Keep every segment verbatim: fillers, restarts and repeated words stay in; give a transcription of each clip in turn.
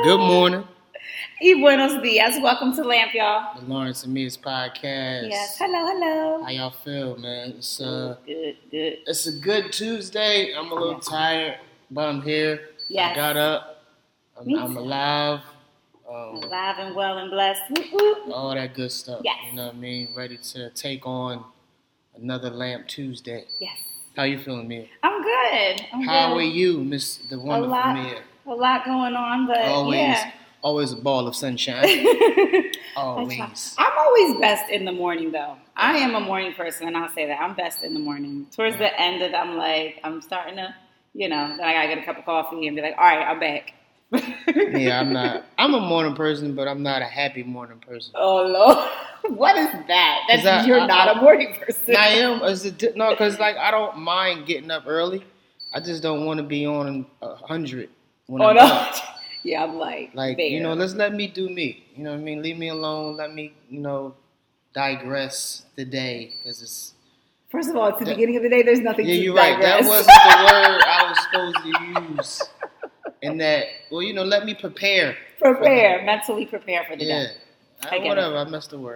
Good morning. Y buenos dias. Welcome to Lamp, y'all. The Lawrence and Mia's podcast. Yes. Hello, hello. How y'all feel, man? It's uh, good, good. It's a good Tuesday. I'm a little Yes. tired, but I'm here. Yes. I got up. I'm, Me I'm too. alive. Um, Alive and well and blessed. Whoop, whoop. all that good stuff. Yes. You know what I mean? Ready to take on another Lamp Tuesday. Yes. How you feeling, Mia? I'm good. I'm How good. are you, Miss the A wonderful lot, Mia? a lot going on, but Always, yeah. always a ball of sunshine. I Always. I'm always best in the morning, though. I am a morning person, and I'll say that. I'm best in the morning. Towards the end of it, I'm like, I'm starting to, you know, then I got to get a cup of coffee and be like, all right, I'm back. Yeah, I'm not. I'm a morning person, but I'm not a happy morning person. Oh, Lord. What is that? That's, 'Cause I- you're I- not I- a morning person. I am. Is it, no, because like I don't mind getting up early. I just don't want to be on a hundred when Oh, I'm no. up. Yeah, I'm like, Like there. you know, let's let me do me. You know what I mean? Leave me alone. Let me, you know, digress the day because it's. First of all, at the That- beginning of the day, there's nothing Yeah, to you're right. That digress. wasn't the word I was supposed to use. And that, well, you know, let me prepare. Prepare, mentally prepare for the Yeah. day. I I get whatever. I messed the word.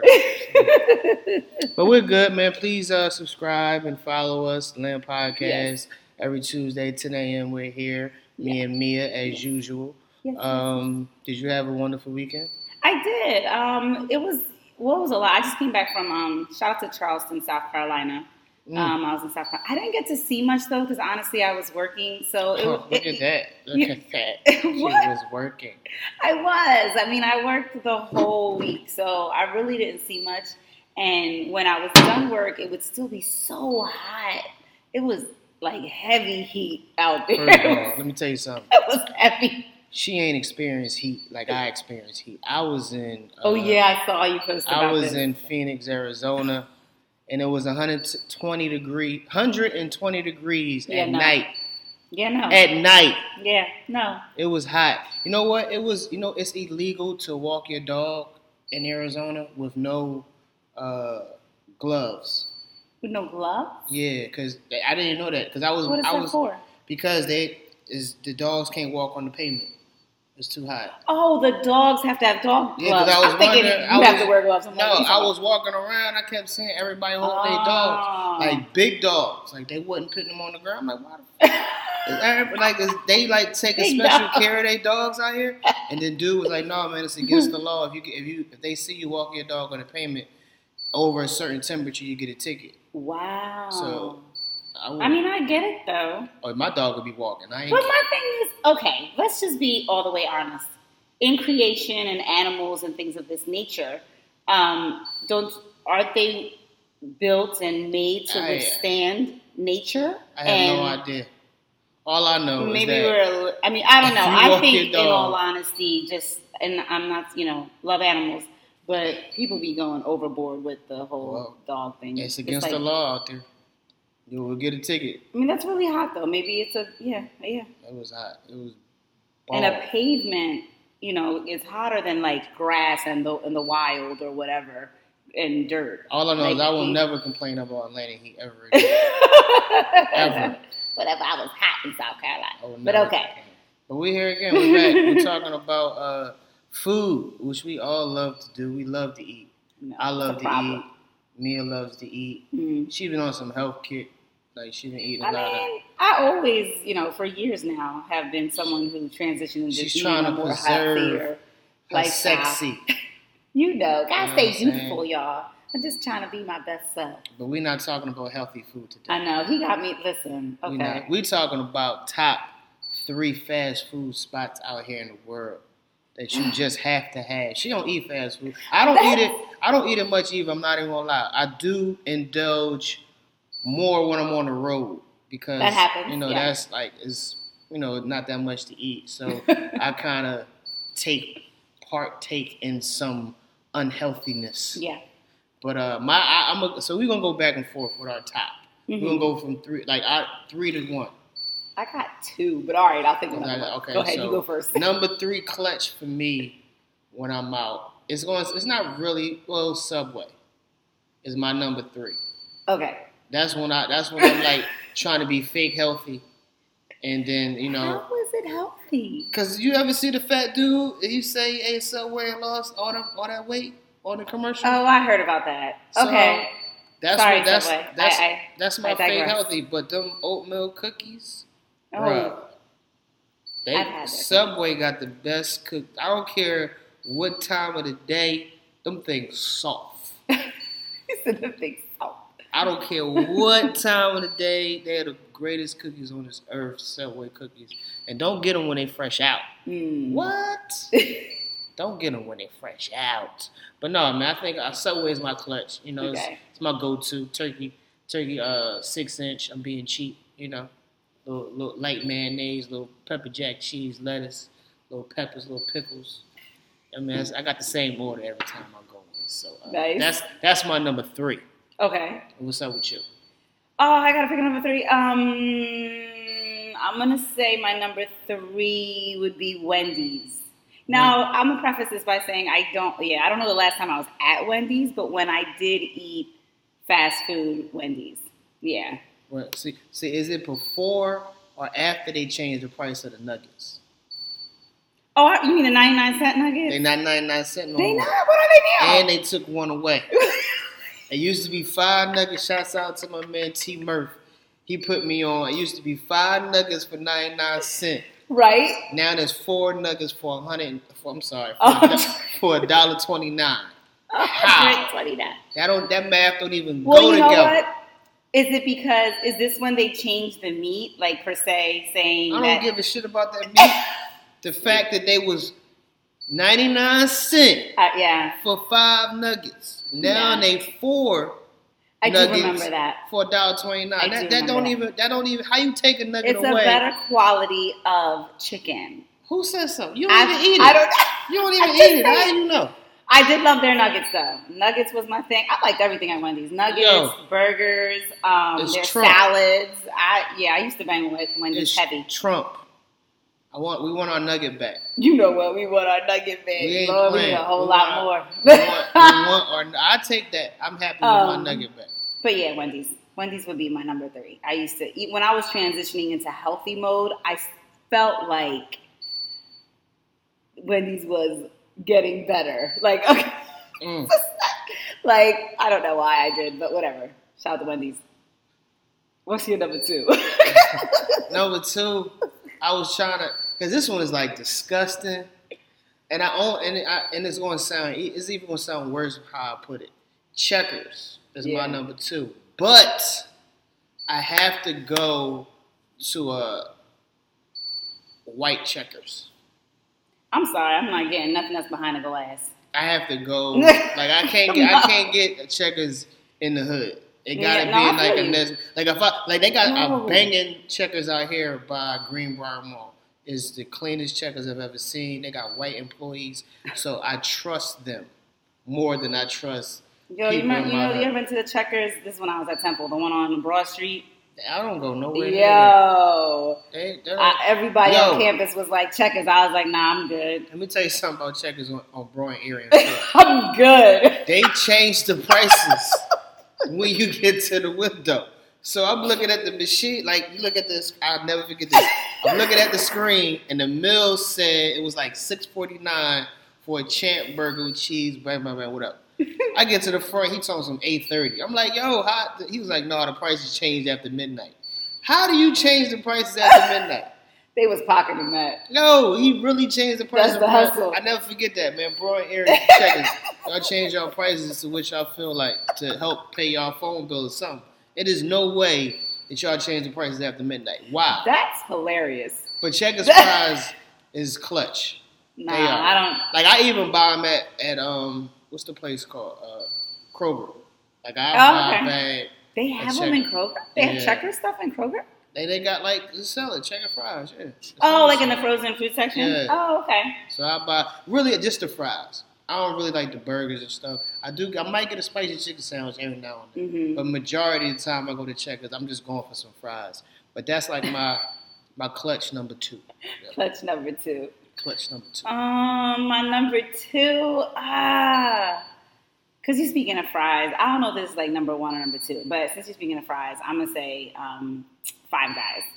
up. But we're good, man. Please uh, subscribe and follow us, Lamb Podcast. Yes. Every Tuesday, ten a.m. We're here, me and Mia, as usual. Yes, yes, Um, did you have a wonderful weekend? I did. Um, it was what was a lot. I just came back from um, shout out to Charleston, South Carolina. Mm. Um, I was in South Carolina. I didn't get to see much though because honestly, I was working. So it, Oh, look it, at that. Look you- at that. She What? was working. I was. I mean, I worked the whole week, so I really didn't see much. And when I was done work, it would still be so hot. It was like heavy heat out there. First of all, let me tell you something. It was heavy. She ain't experienced heat like I experienced heat. I was in. Uh, Oh yeah, I saw you post about I was this. in Phoenix, Arizona, and it was one hundred twenty degree, one hundred twenty degrees Yeah, at no. night. Yeah, no. At night, yeah, no. it was hot. You know what? It was. You know, it's illegal to walk your dog in Arizona with no uh, gloves. With no gloves? Yeah, because I didn't know that. Because I was. What is I that was for? because they is the dogs can't walk on the pavement. It's too hot. Oh, the dogs have to have dog gloves. Yeah, because I was I'm thinking wondering. you I have was, to wear gloves. I'm no, like, what are you I talking was walking around. I kept seeing everybody holding their Oh. dogs, like big dogs. Like they wasn't putting them on the ground. I'm like, why the fuck? Is everybody- like is they like taking Big special dogs. care of their dogs out here? And then dude was like, no, man, it's against the law. If you if you if they see you walking your dog on the pavement over a certain temperature, you get a ticket. Wow. So, I, would, I mean, I get it though. oh, my dog would be walking. I ain't. But my thing is, okay, let's just be all the way honest. In creation and animals and things of this nature, um, don't aren't they built and made to I- withstand nature? I have and no idea. All I know Maybe is that we're. a li- I mean, I don't if know. you I walk think, your in dog- all honesty, just and I'm not, you know, love animals, but people be going overboard with the whole Well, dog thing. it's against like- the law out there. You will get a ticket. I mean, that's really hot though. Maybe it's a yeah, yeah. It was hot. It was. And a balling. pavement, you know, is hotter than like grass and the in the wild or whatever and dirt. All I know Like, is I will he- never complain about Atlanta heat ever again. Ever. Whatever. I was hot in South Carolina, I will but never okay. complain. But we're here again. We're back. We're talking about uh, food, which we all love to do. We love to eat. No, I it's love a to problem. eat. Mia loves to eat. Mhm. She been on some health kick. Like she been eating a I lot mean, I always, you know, for years now, have been someone who transitioned into She's eating trying a to more preserve healthier of lifestyle. sexy. You know, gotta You know stay what I'm beautiful, saying? y'all. I'm just trying to be my best self. But we're not talking about healthy food today. I know he got me. Listen, We okay. not. We talking about top three fast food spots out here in the world that you just have to have. She don't eat fast food. I don't eat it. I don't eat it much either. I'm not even gonna lie. I do indulge more when I'm on the road because That happens, you know yeah. that's like is you know not that much to eat. So I kind of take partake in some unhealthiness. Yeah. But uh, my I, I'm a, so we're gonna go back and forth with our top. Mhm. We're gonna go from three, like I three to one. I got two, but all right, I'll think about Okay, it. okay, Go ahead, so you go first. Number three clutch for me when I'm out. It's going. It's not really well. Subway is my number three. Okay. That's when I. That's when I'm like trying to be fake healthy, and then you know How is it healthy? Cause you ever see the fat dude? He say he ate Subway and lost all that all that weight on the commercial. Oh, I heard about that. So, okay. That's Sorry, what, that's Subway. that's I, I, that's my I fake digress. healthy. But them oatmeal cookies, Oh, bruh, they I've had that. Subway got the best cook. I don't care what time of the day, them things soft. it's a big salt. I don't care what time of the day, they're the greatest cookies on this earth, Subway cookies. And don't get them when they fresh out. Mm. What? Don't get them when they fresh out. But no, man, I think uh, Subway is my clutch. You know, Okay. it's, it's my go-to. Turkey, turkey, uh, six inch. I'm being cheap. You know, little, little light mayonnaise, little pepper jack cheese, lettuce, little peppers, little pickles. I mean, that's- I got the same order every time I go in. So uh, Nice. that's that's my number three. Okay. What's up with you? Oh, I gotta pick a number three. Um, I'm gonna say my number three would be Wendy's. Now, I'm gonna preface this by saying I don't. Yeah, I don't know the last time I was at Wendy's, but when I did eat fast food, Wendy's. Yeah. Well, see, see, is it before or after they changed the price of the nuggets? Oh, you mean the ninety-nine cent nuggets? They not ninety-nine cent no They more. not. What are they now? And they took one away. It used to be five nuggets. Shouts out to my man T Murph. He put me on. It used to be five nuggets for ninety-nine cents. Right. Now there's four nuggets for a hundred. For, I'm sorry, for, Oh. for a dollar twenty-nine. Oh, twenty-nine. That don't. That math don't even Well, go you know together. what? Is it because is this when they changed the meat, like per se, saying I don't that? give a shit about that meat. The fact that they was ninety-nine cent Uh, yeah, for five nuggets. Now Yeah. they four I do nuggets remember that. for a dollar twenty-nine. I That, do that remember don't that. even. That don't even. How you take a nugget It's away? a better quality of chicken. Who said something? You don't I, even eat it. I don't. You don't I even just eat it. How said- do you know? I did love their nuggets though. Nuggets was my thing. I liked everything at Wendy's. Nuggets, Yo. burgers, um, It's their Trump. salads. I yeah, I used to bang with Wendy's It's heavy. Trump. I want. We want our nugget back. You know what? We want our nugget back. We ain't Lord, we need playing. a whole We lot want- more. We want. We want our. I take that. I'm happy with Um, my nugget back. But yeah, Wendy's. Wendy's would be my number three. I used to eat when I was transitioning into healthy mode. I felt like Wendy's was getting better. Like, okay, Mm. like I don't know why I did, but whatever. Shout out to Wendy's. What's your number two? Number two, I was trying to, because this one is like disgusting, and I own, and it, I, and it's going to sound, it's even going to sound worse how I put it. Checkers is Yeah. my number two, but I have to go to a white Checkers. I'm sorry, I'm not getting nothing that's behind the glass. I have to go, like I can't get, I No. can't get a Checkers in the hood. It Yeah, gotta no, I be in like feel a you. nest. Like if I like they got No. a banging Checkers out here by Greenbrier Mall. It's the cleanest Checkers I've ever seen. They got white employees, so I trust them more than I trust. Yo, you, people remember, in you my know, you hood. ever been to the Checkers? This is when I was at Temple, the one on Broad Street. I don't go nowhere. near Yo, They, they're- I, everybody Yo. on campus was like Checkers. I was like, nah, I'm good. Let me tell you something about Checkers on, on Broad Area. I'm good. They changed the prices when you get to the window. So I'm looking at the machine, like you look at this. I'll never forget this. I'm looking at the screen, and the meal said it was like six forty-nine for a champ burger with cheese. Blah blah blah. What up? I get to the front. He told some eight thirty. I'm like, yo, how? He was like, no, the prices changed after midnight. How do you change the prices after midnight? They was pocketing that. No, he really changed the prices. That's the hustle. I never forget that, man. Broad Area Checkers. Y'all change y'all prices to what y'all feel like to help pay y'all phone bill or something. It is no way that y'all change the prices after midnight. Wow. That's hilarious. But Checkers fries is clutch. Nah, They are. I don't. Like I even buy them at, at um what's the place called? Uh, Kroger. Like I Oh, buy okay. a bag. They have A them in Checker. Kroger. They have Yeah. Checker stuff in Kroger. They they got like they sell it, Checker fries, yeah. Oh, like in the frozen food section. Yeah. Oh, okay. So I buy really just the fries. I don't really like the burgers and stuff. I do. I might get a spicy chicken sandwich every now and then, hmm but majority of the time I go to Checkers, I'm just going for some fries. But that's like my my clutch number two. Yeah, Clutch number two. clutch number two. Um, my number two, ah, because you're speaking of fries. I don't know if this is like number one or number two, but since you're speaking of fries, I'm gonna say um, Five Guys.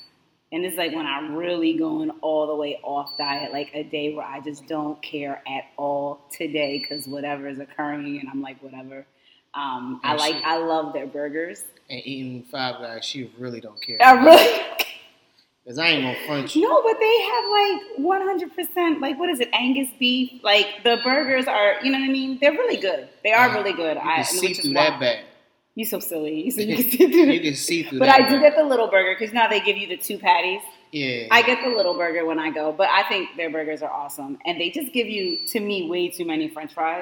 And it's like when I'm really going all the way off diet, like a day where I just don't care at all today because whatever is occurring, and I'm like, whatever. Um, I And like, she- I love their burgers. And eating Five Guys, she really don't care. I really Because I ain't gonna front you. No, but they have like one hundred percent, like what is it, Angus beef? Like the burgers are, you know what I mean? They're really good. They are really good. You I can see which is through why- that bag. You so silly. You said you can see through. You can see through But that I do bag. get the little burger because now they give you the two patties. Yeah. I get the little burger when I go, but I think their burgers are awesome, and they just give you, to me, way too many French fries.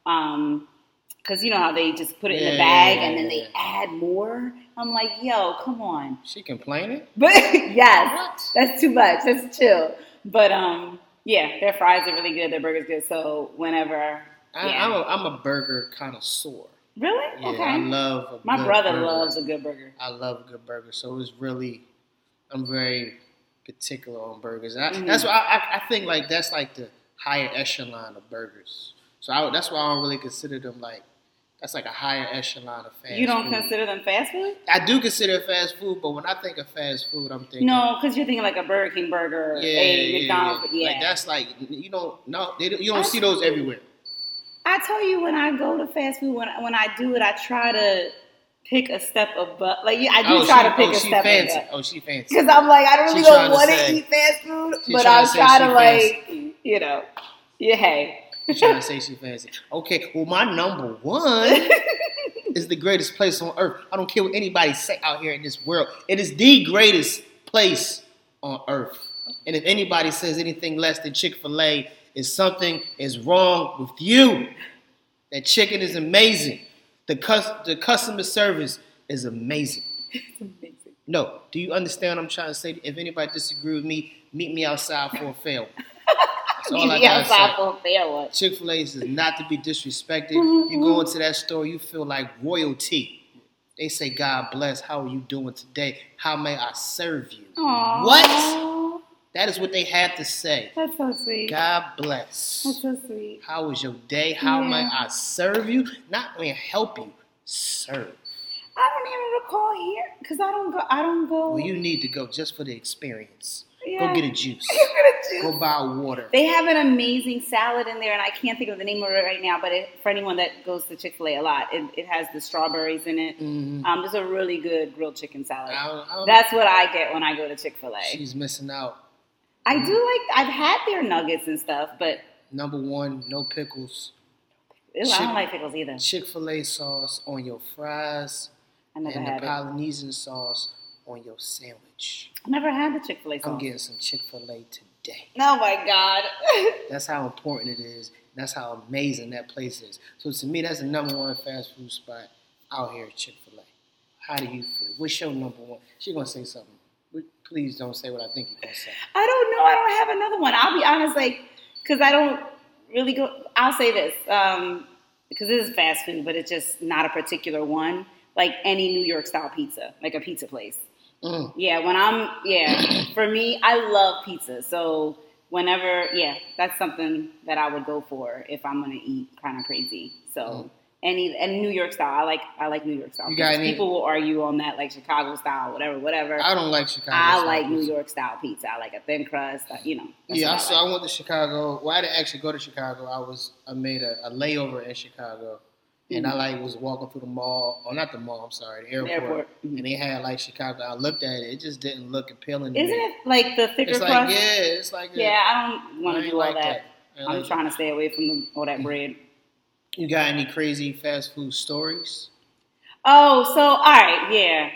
Um, Because you know how they just put it in Yeah, the bag yeah, and then yeah, they add more. I'm like, yo, come on. She complaining? But yes, What? that's too much. That's chill. But um, yeah, their fries are really good. Their burgers good. So whenever, I, yeah. I'm, a, I'm a burger connoisseur. Really? Yeah, Okay. I love a My good brother burger. loves a good burger. I love a good burger. So it's really, I'm very particular on burgers. And I, Mhm. That's why I, I, I think like that's like the higher echelon of burgers. So I, that's why I don't really consider them like, that's like a higher echelon of fast You don't food. consider them fast food? I do consider it fast food, but when I think of fast food, I'm thinking No, because you're thinking like a Burger King burger, yeah, a yeah, McDonald's. yeah. Yeah. Like that's like you don't no, they don't, you don't I- see those everywhere. I tell you, when I go to fast food, when when I do it, I try to pick a step above. Like yeah, I do Oh, try she, to pick oh, a she step fancy. above. Oh, she fancy. Because I'm like, I don't She really trying to want to say- eat fast food, she but trying I'll to say try she to like, you know, yeah, hey. You trying to say she fancy? Okay, well my number one is the greatest place on earth. I don't care what anybody say out here in this world. It is the greatest place on earth. And if anybody says anything less than Chick-fil-A, is something is wrong with you. That chicken is amazing. The cus- the customer service is amazing. It's amazing. No, do you understand what I'm trying to say? If anybody disagree with me, meet me outside for a fail. That's all I Maybe gotta outside say. for a fair one. Chick-fil-A is not to be disrespected. You go into that store, you feel like royalty. They say, God bless, how are you doing today? How may I serve you? Aww. What? That is what they had to say. That's so sweet. God bless. That's so sweet. How was your day? How Yeah. may I serve you? Not only help you, serve. I don't even recall here because I don't go. I don't go. Well, you need to go just for the experience. Yeah. Go get a juice. Get a juice. Go buy water. They have an amazing salad in there, and I can't think of the name of it right now. But it, for anyone that goes to Chick-fil-A a lot, it, it has the strawberries in it. Mhm. Um, there's a really good grilled chicken salad. I don't- I don't- That's what I get when I go to Chick-fil-A. She's missing out. I do like. I've had their nuggets and stuff, but Number one, no pickles. ew, I Chick- don't like pickles either. Chick-fil-A sauce on your fries I never and had the it. Polynesian sauce on your sandwich. I never had the Chick-fil-A sauce. I'm getting some Chick-fil-A today. Oh my god. That's how important it is. That's how amazing that place is. So to me, that's the number one fast food spot out here at Chick-fil-A. How do you feel? What's your number one? She's going to say something. But please don't say what I think you're going to say. I don't know. I don't have another one. I'll be honest, like, because I don't really go. I'll say this, um, because this is fast food, but it's just not a particular one. Like any New York style pizza, like a pizza place. Mm. Yeah, when I'm, yeah, for me, I love pizza. So whenever, yeah, that's something that I would go for if I'm gonna eat kind of crazy. So. Mm. Any and New York style, I like I like New York style. You got pizza. any- People will argue on that, like Chicago style, whatever, whatever. I don't like Chicago. I style like New pizza. York style pizza. I like a thin crust. uh, You know. that's Yeah, I, what so like. I went to Chicago. Well, I didn't actually go to Chicago. I was I made a, a layover in Chicago, and I Mhm. like was walking through the mall. Oh, not the mall. I'm sorry, the airport. airport. Mhm. And they had like Chicago. I looked at it. It just didn't look appealing. To Isn't me. it like the thicker It's like crust? yeah, it's like a- Yeah, I don't want I to ain't do all like that. that. I ain't I'm like trying to stay away from the, all that bread. You got any crazy fast food stories? Oh, so all right, yeah.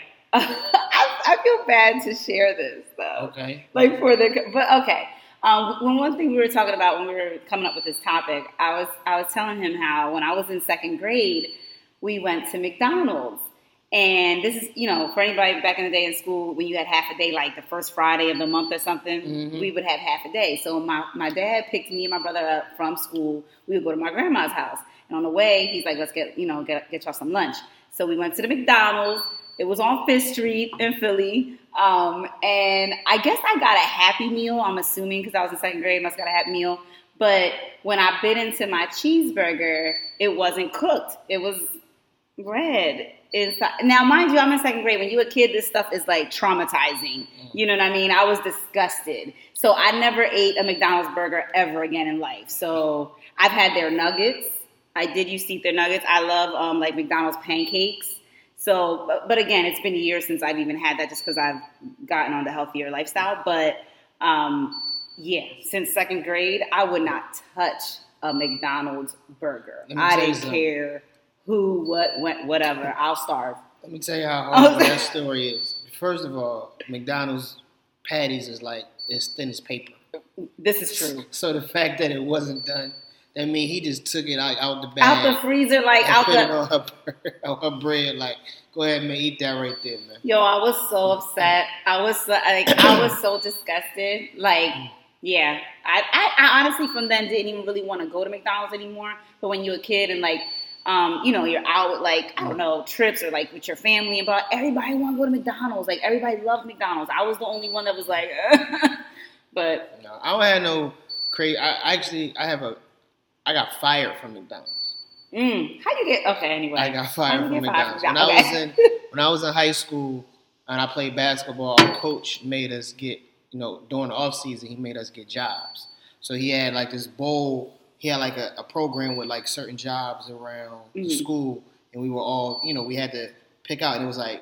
I, I feel bad to share this though. Okay. Like for the, but okay. Um, when one thing we were talking about when we were coming up with this topic, I was I was telling him how when I was in second grade, we went to McDonald's, and this is you know for anybody back in the day in school when you had half a day, like the first Friday of the month or something, Mhm. we would have half a day. So my my dad picked me and my brother up from school. We would go to my grandma's house, and on the way, he's like, "Let's get you know get get y'all some lunch." So we went to the McDonald's. It was on Fifth Street in Philly. Um, and I guess I got a Happy Meal, I'm assuming, because I was in second grade, must have got a Happy Meal. But when I bit into my cheeseburger, it wasn't cooked. It was bread inside. Now, mind you, I'm in second grade. When you a kid, this stuff is like traumatizing. You know what I mean? I was disgusted. So I never ate a McDonald's burger ever again in life. So I've had their nuggets. I did used to eat their nuggets. I love um, like McDonald's pancakes. So, but, but again, it's been years since I've even had that just because I've gotten on the healthier lifestyle. But um, yeah, since second grade, I would not touch a McDonald's burger. I didn't care who, what, when, whatever. I'll starve. Let me tell you how horrible that story is. First of all, McDonald's patties is like as thin as paper. This is true. So the fact that it wasn't done, that mean he just took it out, out the bag, out the freezer, like out put the it on her, on her bread. Like, go ahead, man, eat that right there, man. Yo, I was so upset. I was so, like, I was so disgusted. Like, yeah, I, I, I honestly from then didn't even really want to go to McDonald's anymore. But when you're a kid and like, um, you know, you're out with like I don't know trips or like with your family, and but everybody want to go to McDonald's. Like everybody loved McDonald's. I was the only one that was like, but no, I don't have no crazy. I actually I have a. I got fired from McDonald's. Mm, how you get? Okay, anyway. I got fired from McDonald's. Fired from when okay. I was in when I was in high school and I played basketball, our coach made us get, you know, during the off season, he made us get jobs. So he had like this bowl. He had like a, a program with like certain jobs around mm-hmm. the school, and we were all, you know, we had to pick out. And it was like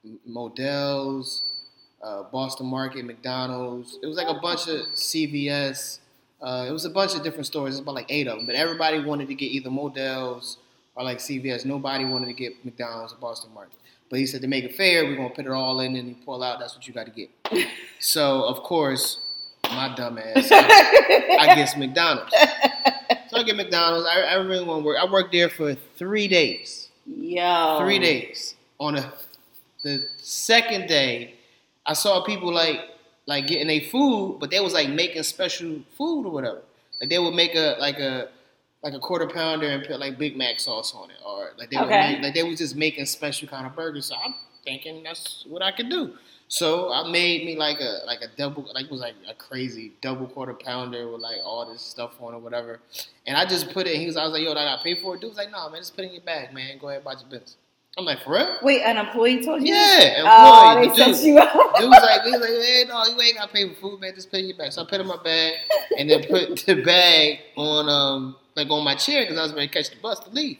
Modell's, uh, Boston Market, McDonald's. It was like a bunch of C V S. Uh, it was a bunch of different stores. It was about like eight of them. But everybody wanted to get either Modell's or like C V S. Nobody wanted to get McDonald's or Boston Market. But he said to make it fair, we're going to put it all in and you pull out. That's what you got to get. So, of course, my dumb ass, I, I get McDonald's. So I get McDonald's. I, I really want to work. I worked there for three days. Yo. Three days. On a, the second day, I saw people like, like getting their food, but they was like making special food or whatever. Like they would make a like a like a quarter pounder and put like Big Mac sauce on it, or like they okay. would make, like they was just making special kind of burgers. So I'm thinking that's what I could do. So I made me like a like a double like it was like a crazy double quarter pounder with like all this stuff on it, or whatever. And I just put it. He was I was like, yo, I got to pay for it. Dude was like, no, man, just put it in your bag, man. Go ahead, buy your business. I'm like, for real? Wait, an employee told you? Yeah, employee. Oh, they the set you up. Dude was like, he was like, hey, no, you ain't got to pay for food, man. Just put it in your bag. So I put it in my bag and then put the bag on, um, like on my chair because I was going to catch the bus to leave.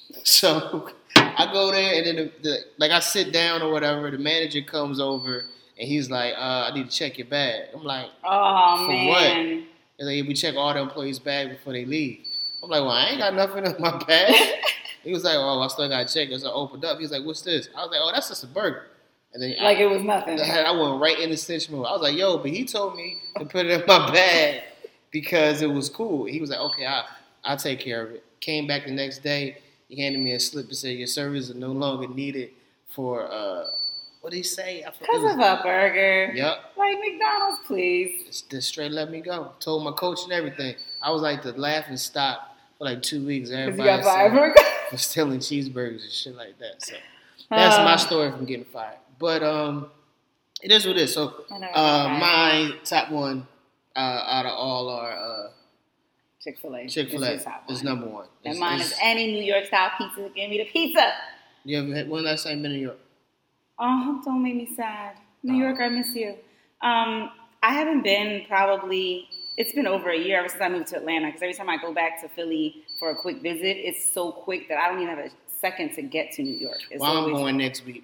So I go there and then, the, the, like, I sit down or whatever. The manager comes over and he's like, uh, I need to check your bag. I'm like, oh, for man. what? He's like, we check all the employees' bag before they leave. I'm like, well, I ain't got nothing in my bag. He was like, oh, I still got to check. So I opened up. He was like, what's this? I was like, oh, that's just a burger. And then like I, it was nothing. I went right in the cinch mode. I was like, yo, but he told me to put it in my bag because it was cool. He was like, okay, I'll, I'll take care of it. Came back the next day. He handed me a slip and said, your services are no longer needed for, uh, what did he say? Because of a burger. Yep. Like McDonald's, please. Just, just straight let me go. Told my coach and everything. I was like the laughing stock for like two weeks. Everybody you got fired for stealing cheeseburgers and shit like that. So that's uh, my story from getting fired. But um, it is what it is. So uh, my top one uh, out of all are uh, Chick-fil-A. Chick-fil-A is, is number one. And it's, mine it's, is any New York style pizza. Give me the pizza. You ever had, when last time you been in New York? Oh, don't make me sad. New oh. York, I miss you. Um, I haven't been probably. It's been over a year ever since I moved to Atlanta because every time I go back to Philly for a quick visit, it's so quick that I don't even have a second to get to New York. It's well, I'm going next week.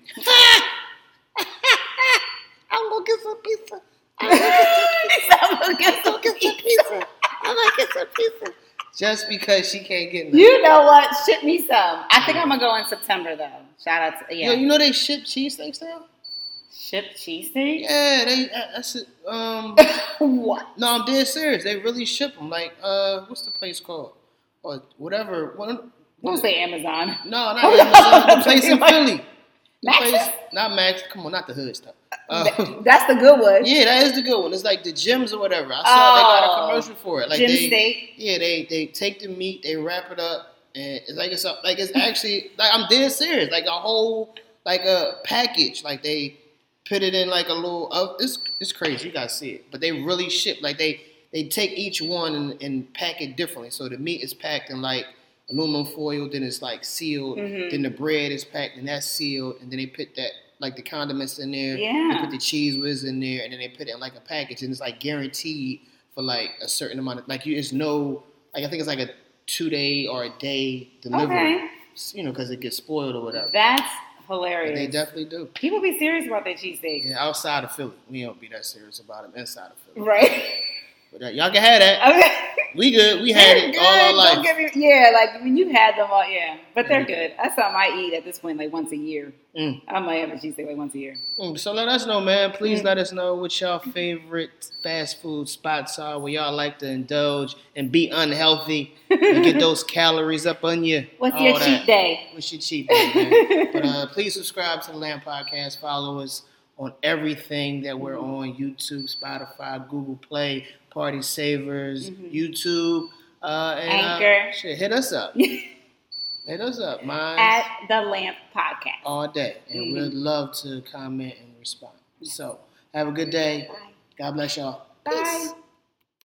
I'm going to get some pizza. I'm going to get some pizza. I'm going to get some pizza. Just because she can't get nothing. You know what? Ship me some. I think I'm going to go in September, though. Shout out to, yeah. Yo, you know they ship cheesesteaks now? Ship cheesesteaks? Yeah, they, that's it. Um, what? No, I'm dead serious. They really ship them. Like, uh, what's the place called? Or whatever. What, Don't say Amazon. No, not Amazon. The place in Philly. The Max's? place, not Max. Come on, not the hood stuff. Uh, That's the good one. Yeah, that is the good one. It's like the gyms or whatever. I saw oh, they got a commercial for it. Like gym they, steak. Yeah, they they take the meat, they wrap it up, and it's like it's a, like it's actually like I'm dead serious. Like a whole like a package. Like they put it in like a little. Uh, it's it's crazy. You gotta see it. But they really ship. Like they they take each one and, and pack it differently. So the meat is packed in like aluminum foil, then it's like sealed, Mhm. then the bread is packed and that's sealed, and then they put that like the condiments in there, Yeah. they put the cheese whiz in there, and then they put it in like a package, and it's like guaranteed for like a certain amount of like you. It's no like I think it's like a two day or a day delivery, Okay. you know, because it gets spoiled or whatever. That's But hilarious. they definitely do. People be serious about their cheesesteaks. Yeah, outside of Philly, we don't be that serious about them. Inside of Philly, Right. but uh, y'all can have that. Okay. We good. We had They're it good. all our Don't life. get me, yeah, like when you had them all, yeah. But they're Yeah. good. That's something I eat at this point like once a year. Mm. I might have a cheesesteak like once a year. Mm, So let us know, man. Please Mm. let us know what y'all favorite fast food spots are where y'all like to indulge and be unhealthy and get those calories up on you. What's all your that. cheat day? What's your cheat day, man? But uh, please subscribe to the Lamb Podcast. Follow us on everything that we're on: YouTube, Spotify, Google Play, Party Savers, Mhm. YouTube, uh, and Anchor. Uh, shit, hit us up. Hit us up, man. At the Lamp Podcast. All day, and Mhm. we'd love to comment and respond. So, have a good day. Bye. God bless y'all. Bye. Peace.